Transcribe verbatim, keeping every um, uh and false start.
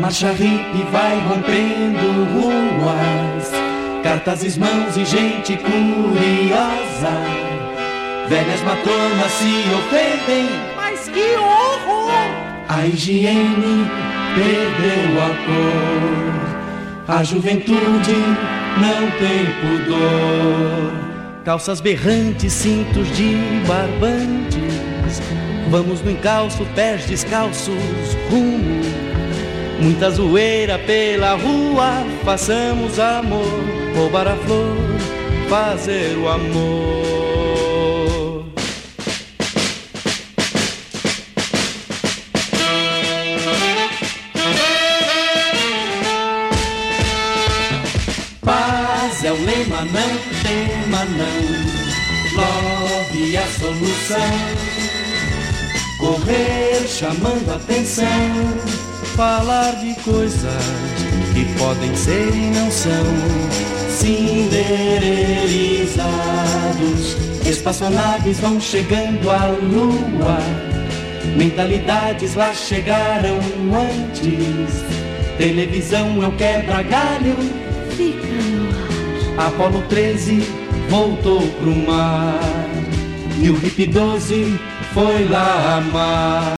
marcha hippie vai rompendo ruas, cartazes, mãos e gente curiosa. Velhas matronas se ofendem, mas que horror! A higiene perdeu a cor, a juventude não tem pudor. Calças berrantes, cintos de barbantes, vamos no encalço, pés descalços, rumo. Muita zoeira pela rua, façamos amor, roubar a flor, fazer o amor. Paz é o lema, não tema não, love é a solução. Correr chamando atenção, falar de coisas que podem ser e não são. Cinderelizados, espaçonaves vão chegando à lua, mentalidades lá chegaram antes. Televisão é o quebra-galho, fica no ar. Apolo treze voltou pro mar, e o Hip doze foi lá amar.